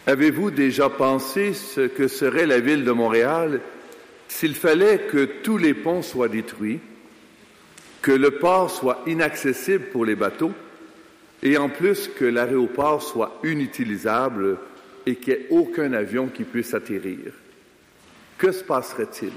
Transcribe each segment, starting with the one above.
Avez-vous déjà pensé ce que serait la ville de Montréal s'il fallait que tous les ponts soient détruits, que le port soit inaccessible pour les bateaux et en plus que l'aéroport soit inutilisable et qu'il n'y ait aucun avion qui puisse atterrir? Que se passerait-il?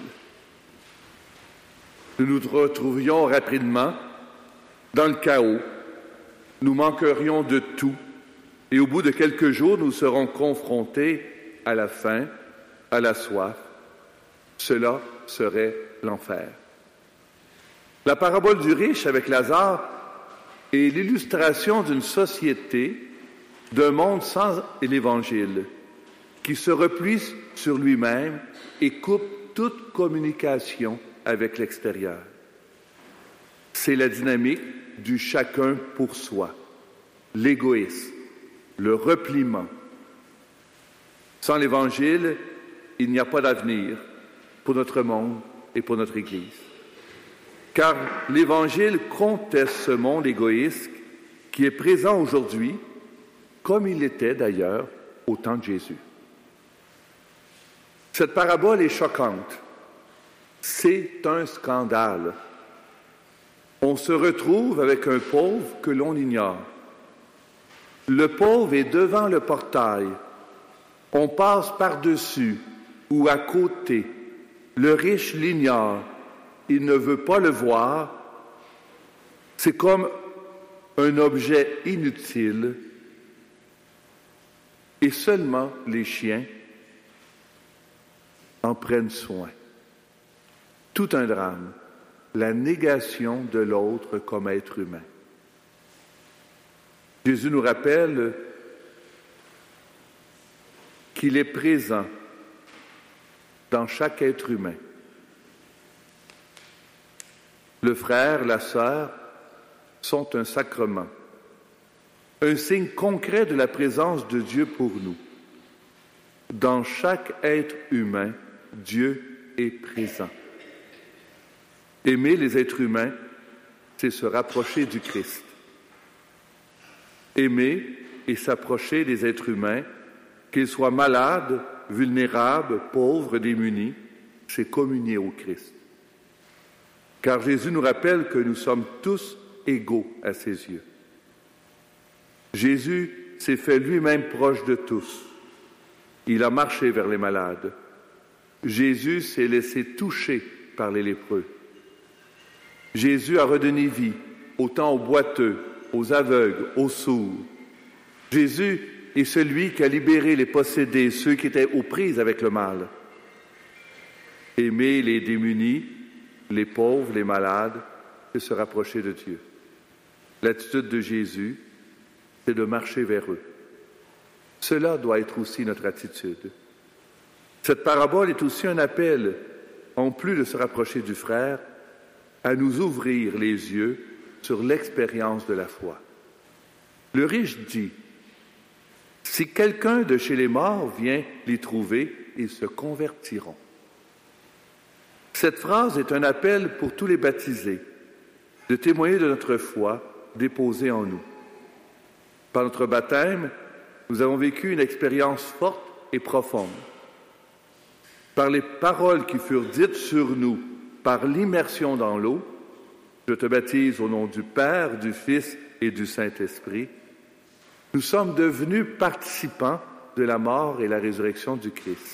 Nous nous retrouverions rapidement dans le chaos, nous manquerions de tout et au bout de quelques jours, nous serons confrontés à la faim, à la soif. Cela serait l'enfer. La parabole du riche avec Lazare est l'illustration d'une société, d'un monde sans l'Évangile, qui se replie sur lui-même et coupe toute communication avec l'extérieur. C'est la dynamique du chacun pour soi, l'égoïsme, le repliement. Sans l'Évangile, il n'y a pas d'avenir pour notre monde et pour notre Église. Car l'Évangile conteste ce monde égoïste qui est présent aujourd'hui, comme il était d'ailleurs au temps de Jésus. Cette parabole est choquante. C'est un scandale. On se retrouve avec un pauvre que l'on ignore. Le pauvre est devant le portail. On passe par-dessus ou à côté. Le riche l'ignore. Il ne veut pas le voir. C'est comme un objet inutile. Et seulement les chiens en prennent soin. Tout un drame, la négation de l'autre comme être humain. Jésus nous rappelle qu'il est présent dans chaque être humain. Le frère, la sœur sont un sacrement, un signe concret de la présence de Dieu pour nous. Dans chaque être humain, Dieu est présent. Aimer les êtres humains, c'est se rapprocher du Christ. Aimer et s'approcher des êtres humains, qu'ils soient malades, vulnérables, pauvres, démunis, c'est communier au Christ. Car Jésus nous rappelle que nous sommes tous égaux à ses yeux. Jésus s'est fait lui-même proche de tous. Il a marché vers les malades. Jésus s'est laissé toucher par les lépreux. Jésus a redonné vie autant aux boiteux, aux aveugles, aux sourds. Jésus est celui qui a libéré les possédés, ceux qui étaient aux prises avec le mal. Aimer les démunis, les pauvres, les malades, c'est se rapprocher de Dieu. L'attitude de Jésus, c'est de marcher vers eux. Cela doit être aussi notre attitude. Cette parabole est aussi un appel, en plus de se rapprocher du frère, à nous ouvrir les yeux sur l'expérience de la foi. Le riche dit, « Si quelqu'un de chez les morts vient les trouver, ils se convertiront. » Cette phrase est un appel pour tous les baptisés de témoigner de notre foi déposée en nous. Par notre baptême, nous avons vécu une expérience forte et profonde. Par les paroles qui furent dites sur nous, par l'immersion dans l'eau, je te baptise au nom du Père, du Fils et du Saint-Esprit, nous sommes devenus participants de la mort et la résurrection du Christ.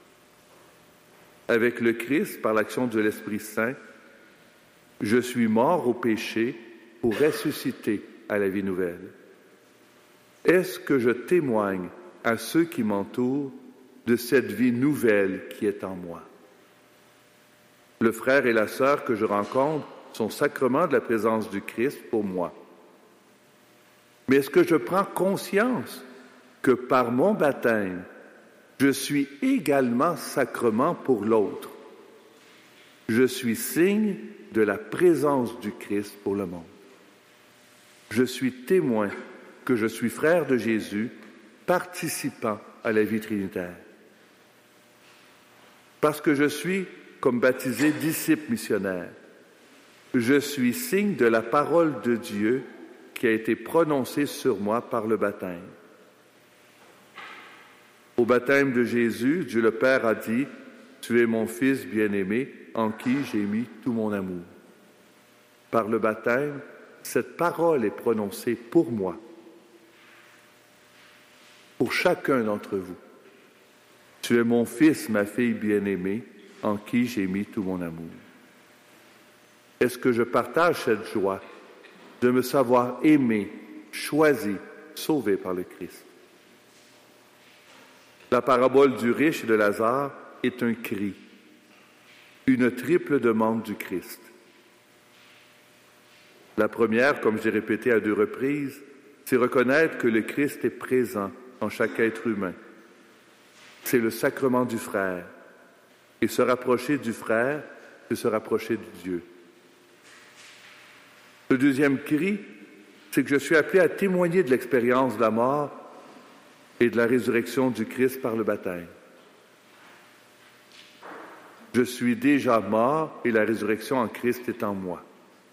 Avec le Christ, par l'action de l'Esprit Saint, je suis mort au péché pour ressusciter à la vie nouvelle. Est-ce que je témoigne à ceux qui m'entourent de cette vie nouvelle qui est en moi? Le frère et la sœur que je rencontre sont sacrements de la présence du Christ pour moi. Mais est-ce que je prends conscience que par mon baptême, je suis également sacrement pour l'autre? Je suis signe de la présence du Christ pour le monde. Je suis témoin que je suis frère de Jésus, participant à la vie trinitaire. Parce que je suis, comme baptisé, disciple missionnaire, je suis signe de la parole de Dieu qui a été prononcée sur moi par le baptême. Au baptême de Jésus, Dieu le Père a dit, « Tu es mon Fils bien-aimé, en qui j'ai mis tout mon amour. » Par le baptême, cette parole est prononcée pour moi, pour chacun d'entre vous. « Tu es mon Fils, ma fille bien-aimée, en qui j'ai mis tout mon amour. » Est-ce que je partage cette joie de me savoir aimé, choisi, sauvé par le Christ? La parabole du riche et de Lazare est un cri, une triple demande du Christ. La première, comme je l'ai répété à 2 reprises, c'est reconnaître que le Christ est présent en chaque être humain. C'est le sacrement du frère. Et se rapprocher du frère, c'est se rapprocher de Dieu. Le deuxième cri, c'est que je suis appelé à témoigner de l'expérience de la mort et de la résurrection du Christ par le baptême. Je suis déjà mort et la résurrection en Christ est en moi.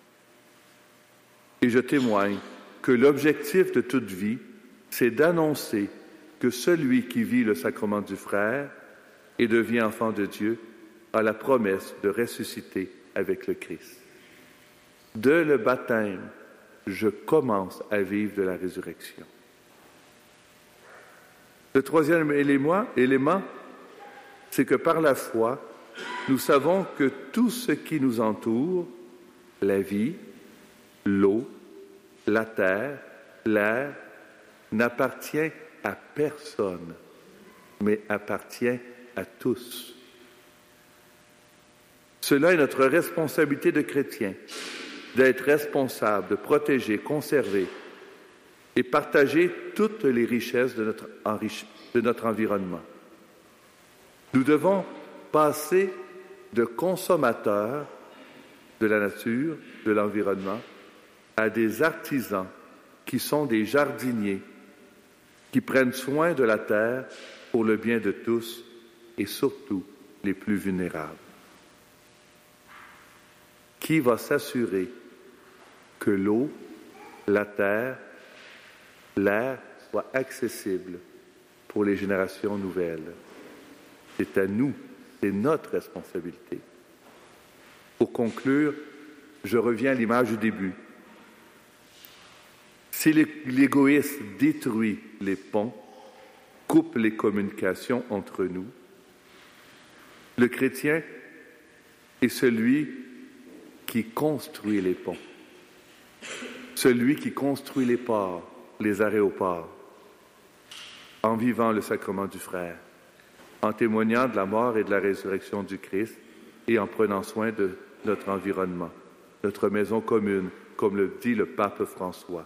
Et je témoigne que l'objectif de toute vie, c'est d'annoncer que celui qui vit le sacrement du frère et devient enfant de Dieu a la promesse de ressusciter avec le Christ. De le baptême, je commence à vivre de la résurrection. Le troisième élément, c'est que par la foi, nous savons que tout ce qui nous entoure, la vie, l'eau, la terre, l'air, n'appartient à personne, mais appartient à tous. Cela est notre responsabilité de chrétiens, d'être responsable, de protéger, conserver et partager toutes les richesses de notre environnement. Nous devons passer de consommateurs de la nature, de l'environnement, à des artisans qui sont des jardiniers, qui prennent soin de la terre pour le bien de tous et surtout les plus vulnérables. Qui va s'assurer que l'eau, la terre, l'air soient accessibles pour les générations nouvelles? C'est à nous, c'est notre responsabilité. Pour conclure, je reviens à l'image du début. Si l'égoïsme détruit les ponts, coupe les communications entre nous, le chrétien est celui qui construit les ponts, celui qui construit les ports, les aéroports, en vivant le sacrement du frère, en témoignant de la mort et de la résurrection du Christ et en prenant soin de notre environnement, notre maison commune, comme le dit le pape François.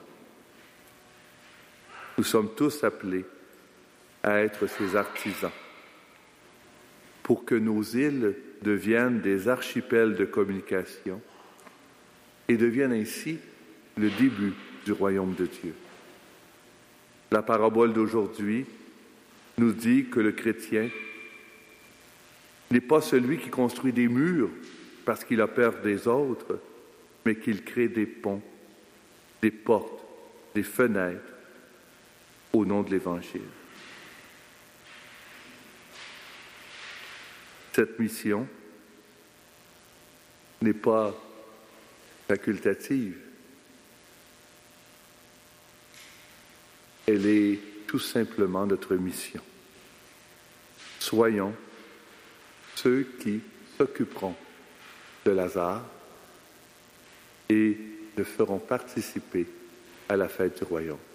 Nous sommes tous appelés à être ces artisans pour que nos îles deviennent des archipels de communication et deviennent ainsi le début du royaume de Dieu. La parabole d'aujourd'hui nous dit que le chrétien n'est pas celui qui construit des murs parce qu'il a peur des autres, mais qu'il crée des ponts, des portes, des fenêtres au nom de l'Évangile. Cette mission n'est pas facultative. Elle est tout simplement notre mission. Soyons ceux qui s'occuperont de Lazare et le feront participer à la fête du royaume.